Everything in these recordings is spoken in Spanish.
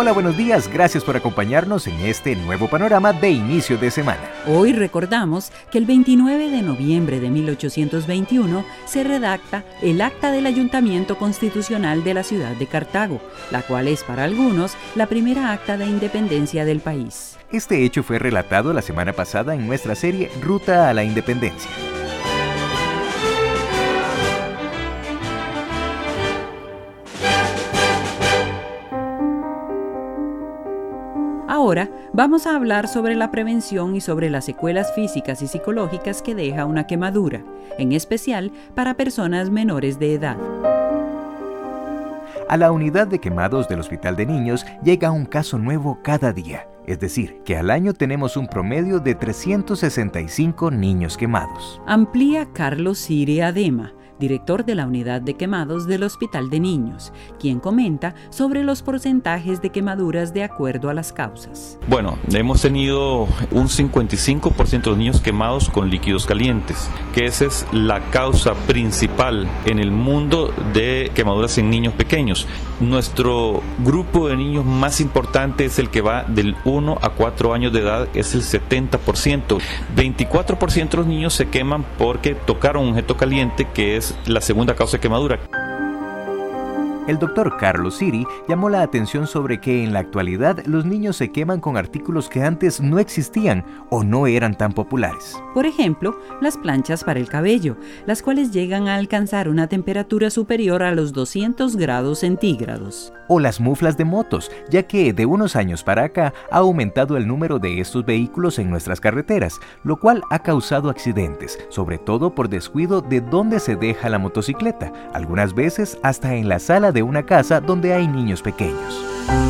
Hola, buenos días. Gracias por acompañarnos en este nuevo panorama de inicio de semana. Hoy recordamos que el 29 de noviembre de 1821 se redacta el Acta del Ayuntamiento Constitucional de la ciudad de Cartago, la cual es para algunos la primera acta de independencia del país. Este hecho fue relatado la semana pasada en nuestra serie Ruta a la Independencia. Ahora vamos a hablar sobre la prevención y sobre las secuelas físicas y psicológicas que deja una quemadura, en especial para personas menores de edad. A la unidad de quemados del Hospital de Niños llega un caso nuevo cada día. Es decir, que al año tenemos un promedio de 365 niños quemados. Amplía Carlos Siri Adema, director de la unidad de quemados del Hospital de Niños, quien comenta sobre los porcentajes de quemaduras de acuerdo a las causas. Bueno, hemos tenido un 55% de los niños quemados con líquidos calientes, que esa es la causa principal en el mundo de quemaduras en niños pequeños. Nuestro grupo de niños más importante es el que va del 1 a 4 años de edad, es el 70%. 24% de los niños se queman porque tocaron un objeto caliente, que es la segunda causa de quemadura. El doctor Carlos Siri llamó la atención sobre que en la actualidad los niños se queman con artículos que antes no existían o no eran tan populares. Por ejemplo, las planchas para el cabello, las cuales llegan a alcanzar una temperatura superior a los 200 grados centígrados. O las muflas de motos, ya que de unos años para acá ha aumentado el número de estos vehículos en nuestras carreteras, lo cual ha causado accidentes, sobre todo por descuido de dónde se deja la motocicleta, algunas veces hasta en la sala de una casa donde hay niños pequeños.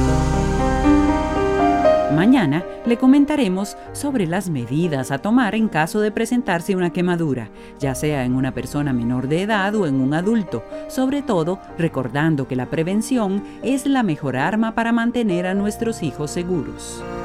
Mañana le comentaremos sobre las medidas a tomar en caso de presentarse una quemadura, ya sea en una persona menor de edad o en un adulto, sobre todo recordando que la prevención es la mejor arma para mantener a nuestros hijos seguros.